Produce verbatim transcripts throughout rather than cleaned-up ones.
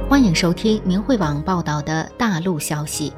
欢迎收听明慧网报道的大陆消息。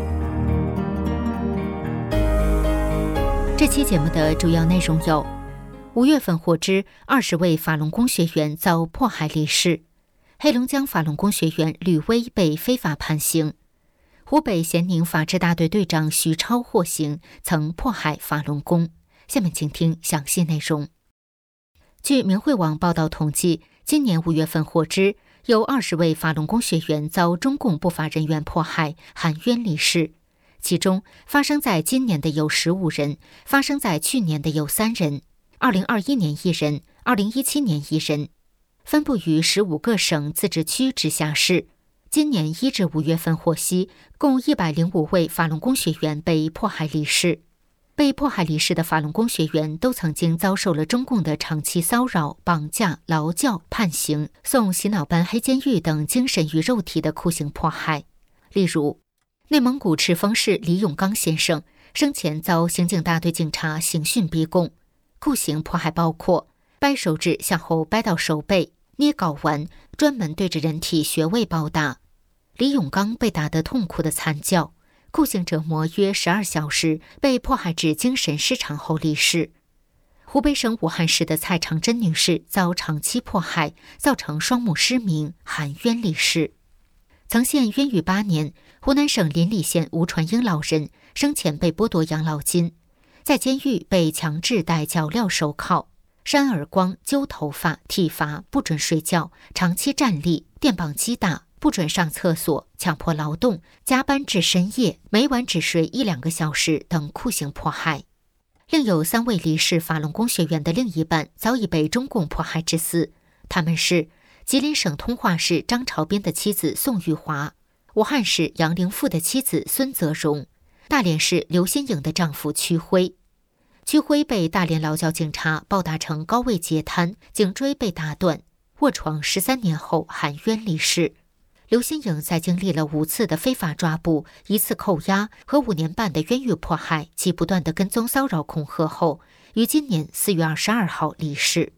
这期节目的主要内容有：五月份获知二十位法轮功学员遭迫害离世；黑龙江法轮功学员吕威被非法判刑；湖北咸宁法治大队队长徐超获刑，曾迫害法轮功。下面请听详细内容。据明慧网报道统计，今年五月份获知有二十位法轮功学员遭中共不法人员迫害，含冤离世。其中发生在今年的有十五人，发生在去年的有三人，二零二一年一人，二零一七年一人，分布于十五个省、自治区、直辖市。今年一至五月份获悉，共一百零五位法轮功学员被迫害离世。被迫害离世的法轮功学员都曾经遭受了中共的长期骚扰、绑架、劳教、判刑、送洗脑班、黑监狱等精神与肉体的酷刑迫害。例如，内蒙古赤峰市李永刚先生生前遭刑警大队警察刑讯逼供，酷刑迫害包括掰手指向后掰到手背、捏睾丸，专门对着人体穴位暴打。李永刚被打得痛苦的惨叫，酷刑折磨约十二小时，被迫害至精神失常后离世。湖北省武汉市的蔡长珍女士遭长期迫害，造成双目失明，含冤离世。曾陷冤狱八年，湖南省临澧县吴传英老人生前被剥夺养老金，在监狱被强制戴脚镣手铐、扇耳光、揪头发、体罚，不准睡觉，长期站立，电棒击打，不准上厕所，强迫劳动，加班至深夜，每晚只睡一两个小时等酷刑迫害。另有三位离世法轮功学员的另一半早已被中共迫害致死，他们是吉林省通化市张朝斌的妻子宋玉华，武汉市杨凌富的妻子孙泽荣，大连市刘新颖的丈夫曲辉。曲辉被大连劳教警察暴打成高位截瘫，颈椎被打断，卧床十三年后含冤离世。刘新颖在经历了五次的非法抓捕、一次扣押和五年半的冤狱迫害及不断的跟踪骚扰恐吓后，于今年四月二十二号离世。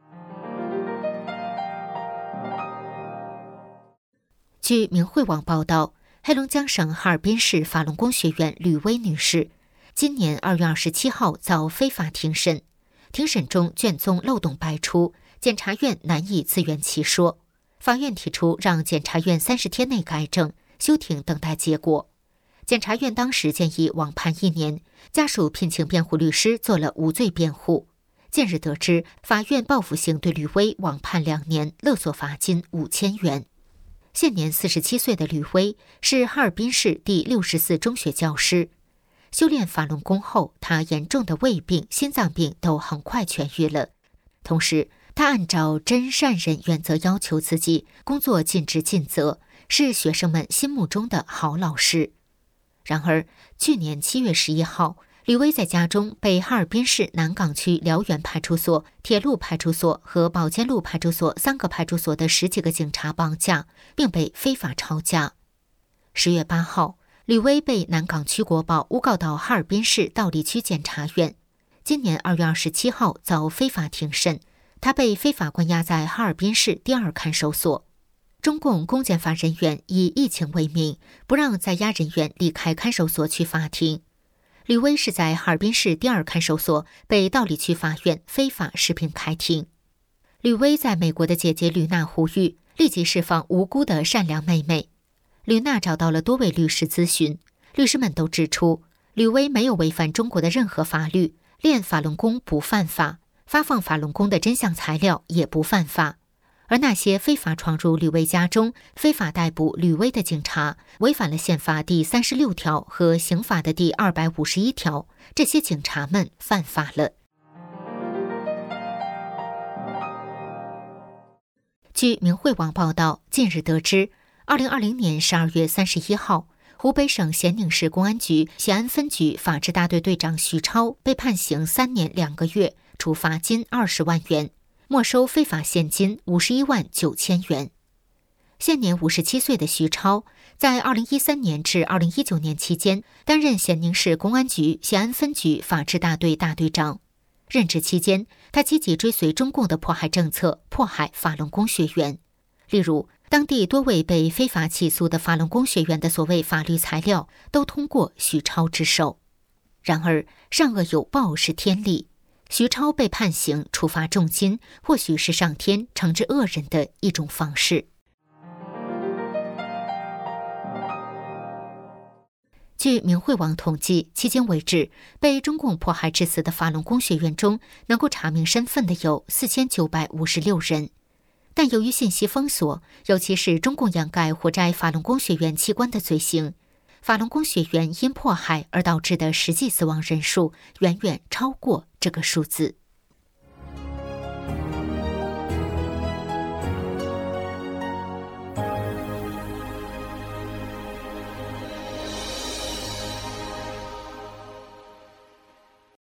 据明慧网报道，黑龙江省哈尔滨市法轮功学员吕薇女士今年二月二十七号遭非法庭审，庭审中卷宗漏洞百出，检察院难以自圆其说。法院提出让检察院三十天内改正，休庭等待结果。检察院当时建议网判一年，家属聘请辩护律师做了无罪辩护。近日得知，法院报复性对吕薇网判两年，勒索罚金五千元。现年四十七岁的吕薇是哈尔滨市第六十四中学教师。修炼法轮功后，他严重的胃病、心脏病都很快痊愈了。同时，他按照真善忍原则要求自己，工作尽职尽责，是学生们心目中的好老师。然而，去年七月十一号，吕薇在家中被哈尔滨市南岗区辽源派出所、铁路派出所和宝坚路派出所三个派出所的十几个警察绑架，并被非法抄家。十月八号，吕薇被南岗区国保诬告到哈尔滨市道里区检察院。今年二月二十七号遭非法庭审，他被非法关押在哈尔滨市第二看守所。中共公检法人员以疫情为名，不让在押人员离开看守所去法庭。吕薇是在哈尔滨市第二看守所被道里区法院非法释平开庭。吕薇在美国的姐姐吕娜呼吁立即释放无辜的善良妹妹。吕娜找到了多位律师咨询，律师们都指出，吕薇没有违反中国的任何法律，练法轮功不犯法，发放法轮功的真相材料也不犯法。而那些非法闯入吕薇家中、非法逮捕吕薇的警察，违反了宪法第三十六条和刑法的第二百五十一条，这些警察们犯法了。据明慧网报道，近日得知，二零二零年十二月三十一号，湖北省咸宁市公安局咸安分局法制大队队长徐超被判刑三年两个月，处罚金二十万元，没收非法现金五十一万九千元。现年五十七岁的徐超，在二零一三年至二零一九年期间，担任咸宁市公安局咸安分局法制大队大队长。任职期间，他积极追随中共的迫害政策，迫害法轮功学员。 例如，当地多位被非法起诉的法轮功学员的所谓法律材料都通过徐超之手。然而，善恶有报是天理，徐超被判刑、处罚重金，或许是上天惩治恶人的一种方式。据明慧网统计，迄今为止，被中共迫害致死的法轮功学员中，能够查明身份的有四千九百五十六人。但由于信息封锁，尤其是中共掩盖活摘法轮功学员器官的罪行，法轮功学员因迫害而导致的实际死亡人数远远超过这个数字。